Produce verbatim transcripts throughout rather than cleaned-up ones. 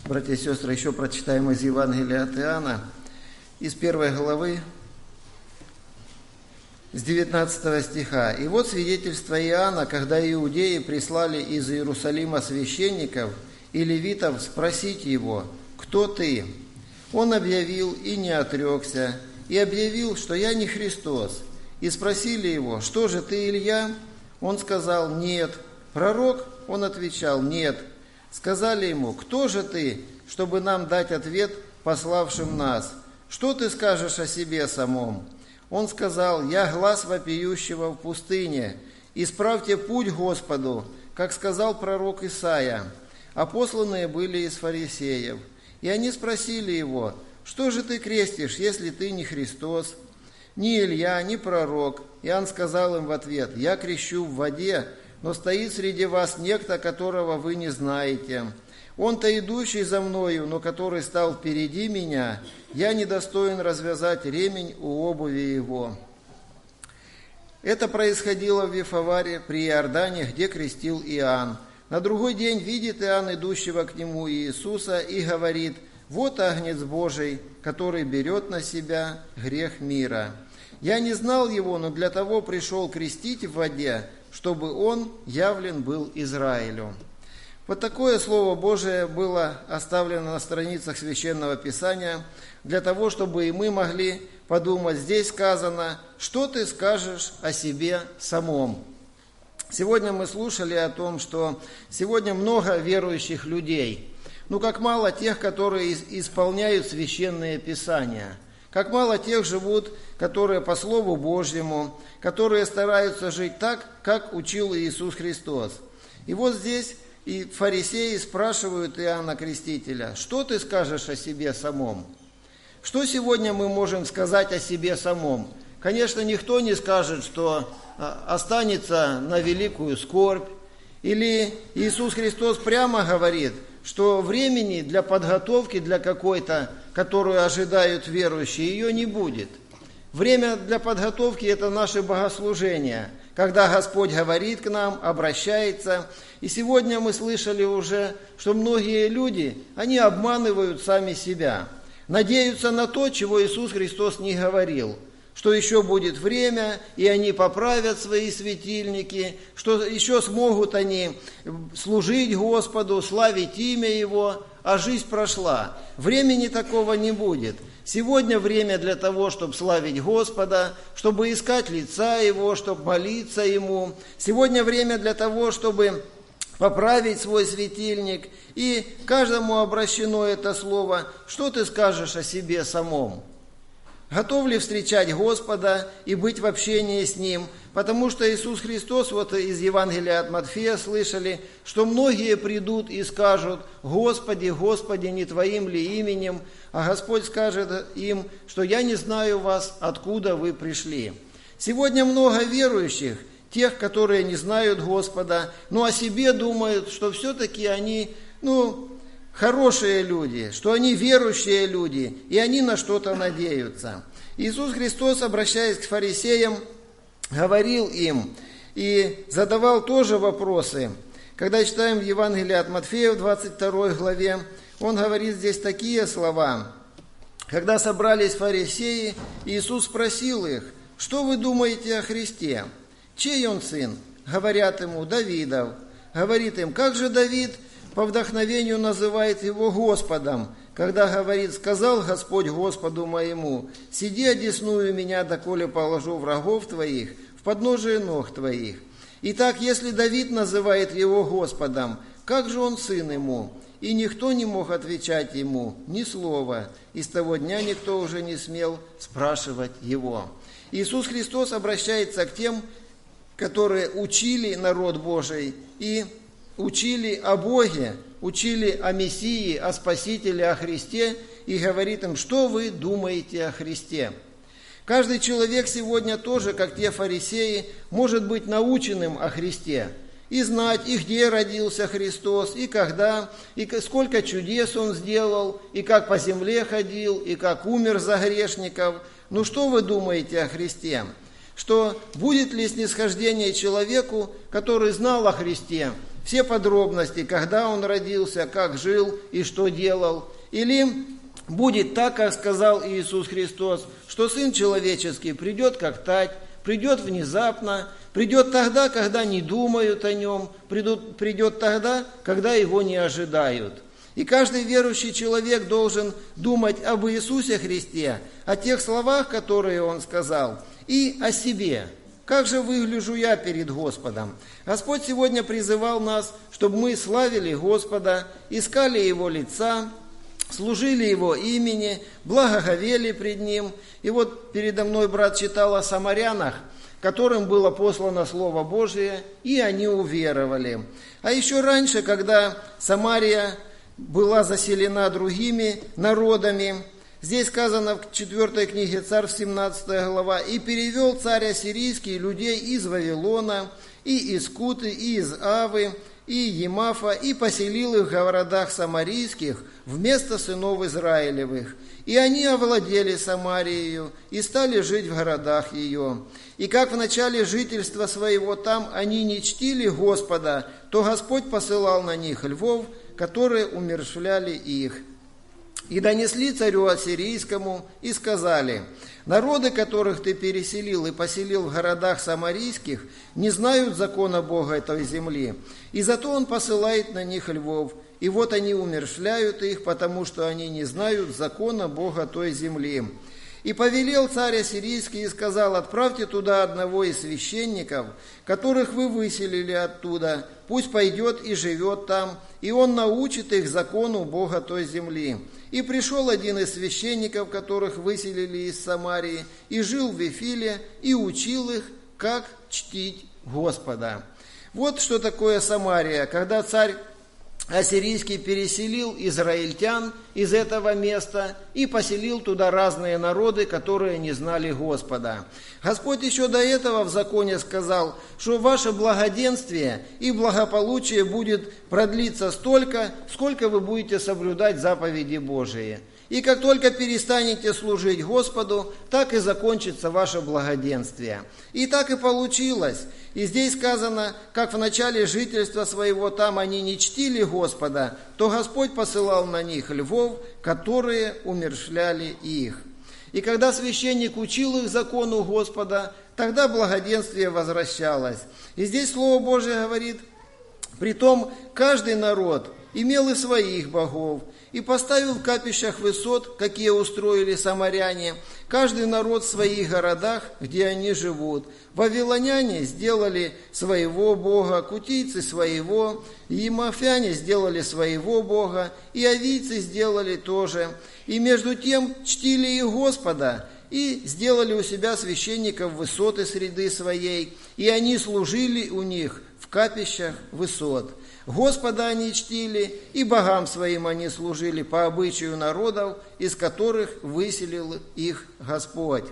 Братья и сестры, еще прочитаем из Евангелия от Иоанна, из первой главы, с девятнадцатого стиха. «И вот свидетельство Иоанна, когда иудеи прислали из Иерусалима священников и левитов спросить его: „Кто ты?“ Он объявил и не отрекся, и объявил, что я не Христос. И спросили его: „Что же, ты Илья?“ Он сказал: „Нет“. Пророк? Он отвечал: „Нет“. Сказали ему: „Кто же ты, чтобы нам дать ответ пославшим нас? Что ты скажешь о себе самом?“ Он сказал: „Я глас вопиющего в пустыне. Исправьте путь Господу, как сказал пророк Исаия“. А посланные были из фарисеев. И они спросили его: „Что же ты крестишь, если ты не Христос, ни Илья, ни пророк?“ Иоанн сказал им в ответ: „Я крещу в воде, но стоит среди вас некто, которого вы не знаете. Он-то идущий за мною, но который стал впереди меня, я недостоин развязать ремень у обуви его“». Это происходило в Вифаваре при Иордане, где крестил Иоанн. На другой день видит Иоанн идущего к нему Иисуса и говорит: „Вот Агнец Божий, который берет на себя грех мира. Я не знал его, но для того пришел крестить в воде, чтобы он явлен был Израилю“». Вот такое Слово Божие было оставлено на страницах Священного Писания для того, чтобы и мы могли подумать. Здесь сказано: «Что ты скажешь о себе самом?». Сегодня мы слушали о том, что сегодня много верующих людей, ну как мало тех, которые исполняют Священное Писание, как мало тех живут, которые по Слову Божьему, которые стараются жить так, как учил Иисус Христос. И вот здесь и фарисеи спрашивают Иоанна Крестителя: „Что ты скажешь о себе самом?“ Что сегодня мы можем сказать о себе самом? Конечно, никто не скажет, что останется на великую скорбь. Или Иисус Христос прямо говорит, что времени для подготовки, для какой-то, которую ожидают верующие, ее не будет. Время для подготовки – это наше богослужение, когда Господь говорит к нам, обращается. И сегодня мы слышали уже, что многие люди, они обманывают сами себя, надеются на то, чего Иисус Христос не говорил, что еще будет время, и они поправят свои светильники, что еще смогут они служить Господу, славить имя Его, а жизнь прошла. Времени такого не будет. Сегодня время для того, чтобы славить Господа, чтобы искать лица Его, чтобы молиться Ему. Сегодня время для того, чтобы поправить свой светильник. И каждому обращено это слово: „Что ты скажешь о себе самом?“ Готов ли встречать Господа и быть в общении с Ним? Потому что Иисус Христос, вот из Евангелия от Матфея слышали, что многие придут и скажут: „Господи, Господи, не Твоим ли именем?“ А Господь скажет им, что «Я не знаю вас, откуда вы пришли». Сегодня много верующих, тех, которые не знают Господа, но о себе думают, что все-таки они, ну, хорошие люди, что они верующие люди, и они на что-то надеются. Иисус Христос, обращаясь к фарисеям, говорил им и задавал тоже вопросы. Когда читаем в Евангелии от Матфея в двадцать второй главе, он говорит здесь такие слова. Когда собрались фарисеи, Иисус спросил их: „Что вы думаете о Христе? Чей он сын?“ Говорят ему: „Давидов“. Говорит им: „Как же Давид по вдохновению называет его Господом, когда говорит: „Сказал Господь Господу моему: сиди одесную меня, доколе положу врагов твоих в подножие ног твоих“. Итак, если Давид называет его Господом, как же он сын ему? И никто не мог отвечать ему ни слова. И с того дня никто уже не смел спрашивать его. Иисус Христос обращается к тем, которые учили народ Божий и учили о Боге, учили о Мессии, о Спасителе, о Христе, и говорит им: „Что вы думаете о Христе?“ Каждый человек сегодня тоже, как те фарисеи, может быть наученным о Христе. И знать, и где родился Христос, и когда, и сколько чудес Он сделал, и как по земле ходил, и как умер за грешников. Ну что вы думаете о Христе? Что будет ли снисхождение человеку, который знал о Христе, все подробности, когда он родился, как жил и что делал. Или будет так, как сказал Иисус Христос, что Сын Человеческий придет как тать, придет внезапно, придет тогда, когда не думают о нем, придут, придет тогда, когда его не ожидают. И каждый верующий человек должен думать об Иисусе Христе, о тех словах, которые Он сказал, и о себе. Как же выгляжу я перед Господом? Господь сегодня призывал нас, чтобы мы славили Господа, искали Его лица, служили Его имени, благоговели пред Ним. И вот передо мной брат читал о самарянах, которым было послано Слово Божие, и они уверовали. А еще раньше, когда Самария была заселена другими народами, здесь сказано в четвертой книге Царств, семнадцатая глава, «И перевел царь ассирийский людей из Вавилона, и из Куты, и из Авы, и Емафа, и поселил их в городах самарийских вместо сынов Израилевых. И они овладели Самарией и стали жить в городах ее. И как в начале жительства своего там они не чтили Господа, то Господь посылал на них львов, которые умерщвляли их. И донесли царю ассирийскому и сказали: народы, которых ты переселил и поселил в городах самарийских, не знают закона Бога этой земли, и зато он посылает на них львов. И вот они умерщвляют их, потому что они не знают закона Бога той земли. И повелел царь ассирийский и сказал: отправьте туда одного из священников, которых вы выселили оттуда, пусть пойдет и живет там, и он научит их закону Бога той земли. И пришел один из священников, которых выселили из Самарии, и жил в Вифиле, и учил их, как чтить Господа. Вот что такое Самария, когда царь ассирийский переселил израильтян из этого места и поселил туда разные народы, которые не знали Господа. Господь еще до этого в законе сказал, что ваше благоденствие и благополучие будет продлиться столько, сколько вы будете соблюдать заповеди Божии. И как только перестанете служить Господу, так и закончится ваше благоденствие. И так и получилось. И здесь сказано, как в начале жительства своего там они не чтили Господа, то Господь посылал на них львов, которые умерщвляли их. И когда священник учил их закону Господа, тогда благоденствие возвращалось. И здесь Слово Божие говорит: притом каждый народ имел и своих богов, и поставил в капищах высот, какие устроили самаряне, каждый народ в своих городах, где они живут. Вавилоняне сделали своего бога, кутийцы своего, емафяне сделали своего бога, и авийцы сделали тоже. И между тем чтили и Господа, и сделали у себя священников высоты среды своей, и они служили у них в капищах высот. Господа они чтили, и богам своим они служили по обычаю народов, из которых выселил их Господь.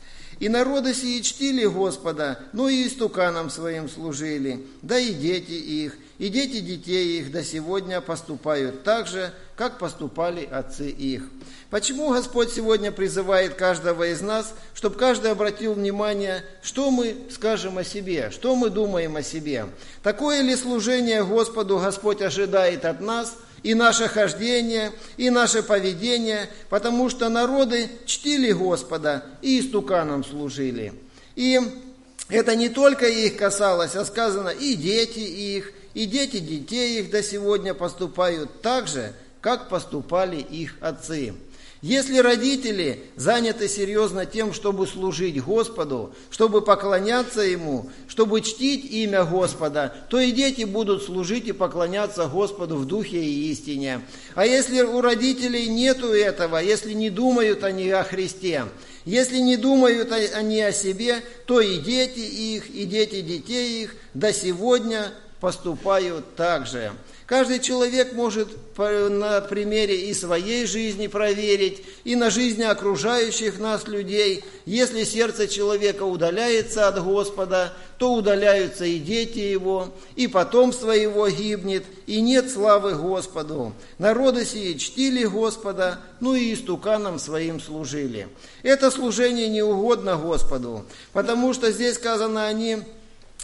И народы сии чтили Господа, но и истуканам своим служили, да и дети их, и дети детей их до сегодня поступают так же, как поступали отцы их. Почему Господь сегодня призывает каждого из нас, чтобы каждый обратил внимание, что мы скажем о себе, что мы думаем о себе? Такое ли служение Господу Господь ожидает от нас, и наше хождение, и наше поведение, потому что народы чтили Господа и истуканам служили. И это не только их касалось, а сказано, и дети их, и дети детей их до сегодня поступают так же, как поступали их отцы. Если родители заняты серьезно тем, чтобы служить Господу, чтобы поклоняться Ему, чтобы чтить имя Господа, то и дети будут служить и поклоняться Господу в духе и истине. А если у родителей нету этого, если не думают они о Христе, если не думают они о себе, то и дети их, и дети детей их до сегодня поступают так же. Каждый человек может на примере и своей жизни проверить, и на жизни окружающих нас людей. Если сердце человека удаляется от Господа, то удаляются и дети его, и потомство его гибнет, и нет славы Господу. Народы сии чтили Господа, ну и истуканам своим служили. Это служение не угодно Господу, потому что здесь сказано, они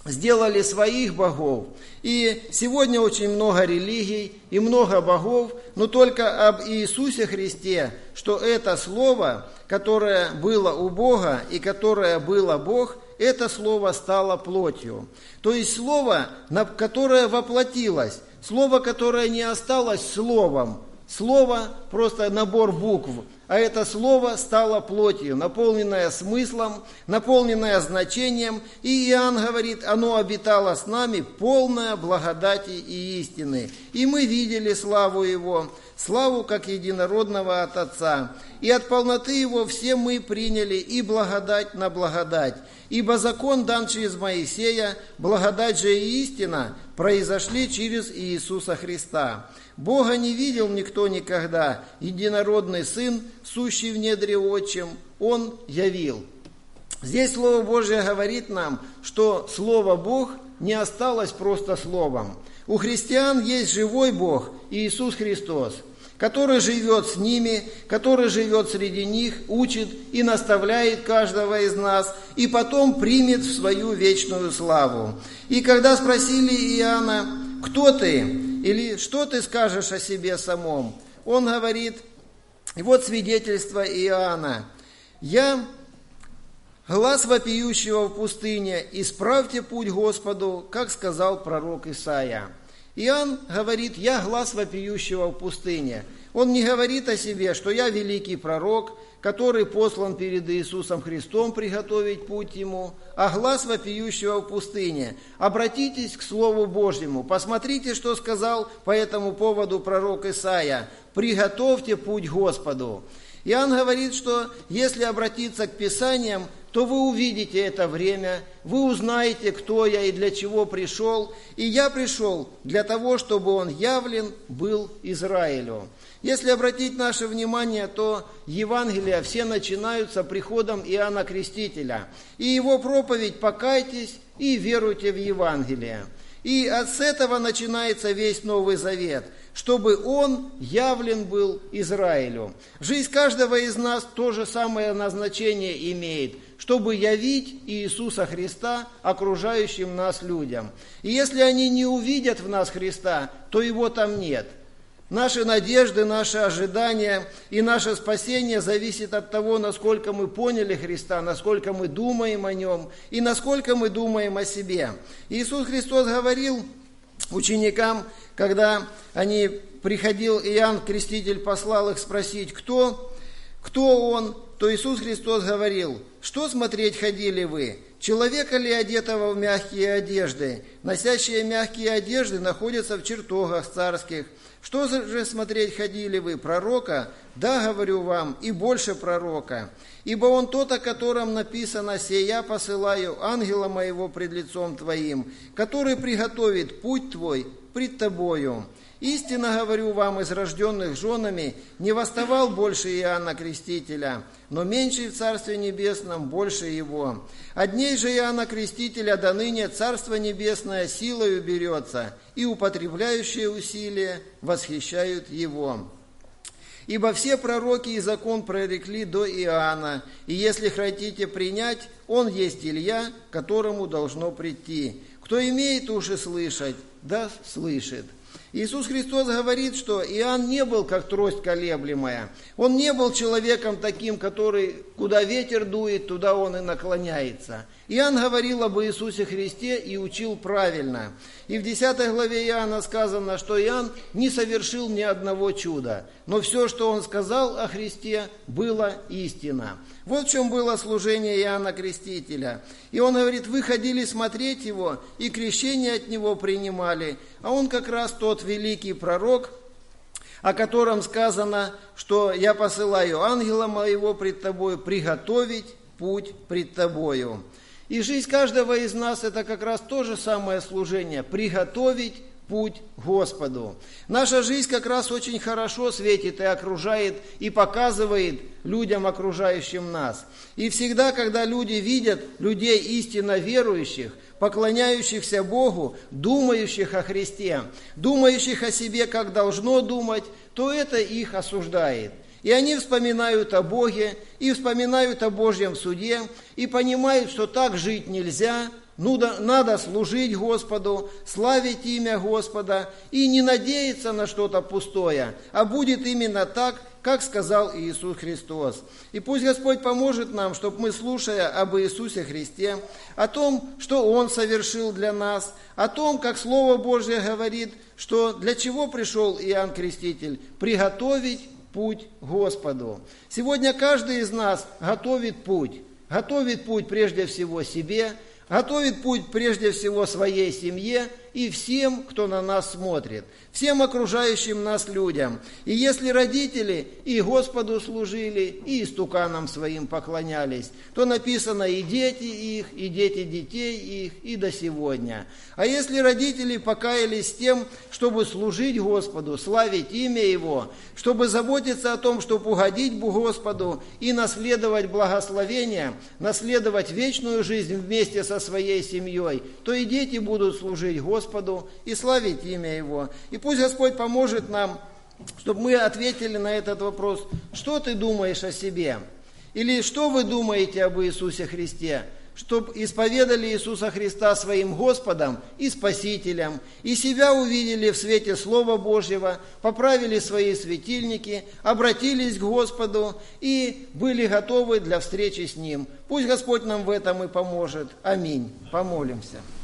сделали своих богов. И сегодня очень много религий и много богов, но только об Иисусе Христе, что это Слово, которое было у Бога и которое было Бог, это Слово стало плотью. То есть Слово, которое воплотилось, Слово, которое не осталось словом. Слово – просто набор букв, а это Слово стало плотью, наполненное смыслом, наполненное значением. И Иоанн говорит, оно обитало с нами, полное благодати и истины. И мы видели славу Его, славу как единородного от Отца. И от полноты Его все мы приняли и благодать на благодать. Ибо закон дан через Моисея, благодать же и истина произошли через Иисуса Христа. Бога не видел никто никогда, единородный Сын, сущий в недре Отчим, Он явил. Здесь Слово Божие говорит нам, что Слово Бог не осталось просто словом. У христиан есть живой Бог, Иисус Христос, который живет с ними, который живет среди них, учит и наставляет каждого из нас, и потом примет в свою вечную славу. И когда спросили Иоанна, кто ты, или что ты скажешь о себе самом, он говорит, и вот свидетельство Иоанна, я глас вопиющего в пустыне, исправьте путь Господу, как сказал пророк Исаия. Иоанн говорит, я глас вопиющего в пустыне. Он не говорит о себе, что я великий пророк, который послан перед Иисусом Христом приготовить путь Ему, а глас вопиющего в пустыне. Обратитесь к Слову Божьему, посмотрите, что сказал по этому поводу пророк Исаия. Приготовьте путь Господу. Иоанн говорит, что если обратиться к Писаниям, то вы увидите это время, вы узнаете, кто я и для чего пришел. И я пришел для того, чтобы он явлен был Израилю. Если обратить наше внимание, то Евангелия все начинаются приходом Иоанна Крестителя. И его проповедь «Покайтесь и веруйте в Евангелие». И с этого начинается весь Новый Завет, чтобы он явлен был Израилю. Жизнь каждого из нас то же самое назначение имеет, чтобы явить Иисуса Христа окружающим нас людям. И если они не увидят в нас Христа, то его там нет. Наши надежды, наши ожидания и наше спасение зависит от того, насколько мы поняли Христа, насколько мы думаем о Нем и насколько мы думаем о себе. Иисус Христос говорил ученикам, когда они приходил, Иоанн Креститель послал их спросить, кто, кто Он, то Иисус Христос говорил, что смотреть ходили вы? Человека ли одетого в мягкие одежды? Носящие мягкие одежды находятся в чертогах царских. Что же смотреть ходили вы? Пророка? Да, говорю вам, и больше пророка. Ибо он тот, о котором написано, «Сей я посылаю ангела моего пред лицом твоим, который приготовит путь твой пред тобою». Истинно говорю вам, из рожденных женами не восставал больше Иоанна Крестителя, но меньший в Царстве Небесном больше его. От дней же Иоанна Крестителя до ныне Царство Небесное силою берется, и употребляющие усилия восхищают его. Ибо все пророки и закон прорекли до Иоанна, и если хотите принять, он есть Илья, которому должно прийти. Кто имеет уши слышать, да слышит. Иисус Христос говорит, что Иоанн не был как трость колеблемая. Он не был человеком таким, который, куда ветер дует, туда он и наклоняется. Иоанн говорил об Иисусе Христе и учил правильно. И в десятой главе Иоанна сказано, что Иоанн не совершил ни одного чуда, но все, что он сказал о Христе, было истина. Вот в чем было служение Иоанна Крестителя. И он говорит, вы ходили смотреть его, и крещение от него принимали. А он как раз тот великий пророк, о котором сказано, что я посылаю ангела моего пред тобою приготовить путь пред тобою. И жизнь каждого из нас это как раз то же самое служение, приготовить путь Господу. Наша жизнь как раз очень хорошо светит и окружает, и показывает людям, окружающим нас. И всегда, когда люди видят людей истинно верующих, поклоняющихся Богу, думающих о Христе, думающих о себе, как должно думать, то это их осуждает. И они вспоминают о Боге, и вспоминают о Божьем суде, и понимают, что так жить нельзя, надо служить Господу, славить имя Господа и не надеяться на что-то пустое, а будет именно так, как сказал Иисус Христос. И пусть Господь поможет нам, чтобы мы, слушая об Иисусе Христе, о том, что Он совершил для нас, о том, как Слово Божье говорит, что для чего пришел Иоанн Креститель, приготовить путь Господу. Сегодня каждый из нас готовит путь. Готовит путь прежде всего себе, готовит путь прежде всего своей семье и всем, кто на нас смотрит, всем окружающим нас людям. И если родители и Господу служили, и истуканам своим поклонялись, то написано и дети их, и дети детей их, и до сегодня. А если родители покаялись тем, чтобы служить Господу, славить имя Его, чтобы заботиться о том, чтобы угодить Господу и наследовать благословение, наследовать вечную жизнь вместе со своей семьей, то и дети будут служить Господу и славить имя Его. И пусть Господь поможет нам, чтобы мы ответили на этот вопрос: что ты думаешь о себе? Или что вы думаете об Иисусе Христе? Чтобы исповедали Иисуса Христа своим Господом и Спасителем, и себя увидели в свете Слова Божьего, поправили свои светильники, обратились к Господу и были готовы для встречи с Ним. Пусть Господь нам в этом и поможет. Аминь. Помолимся.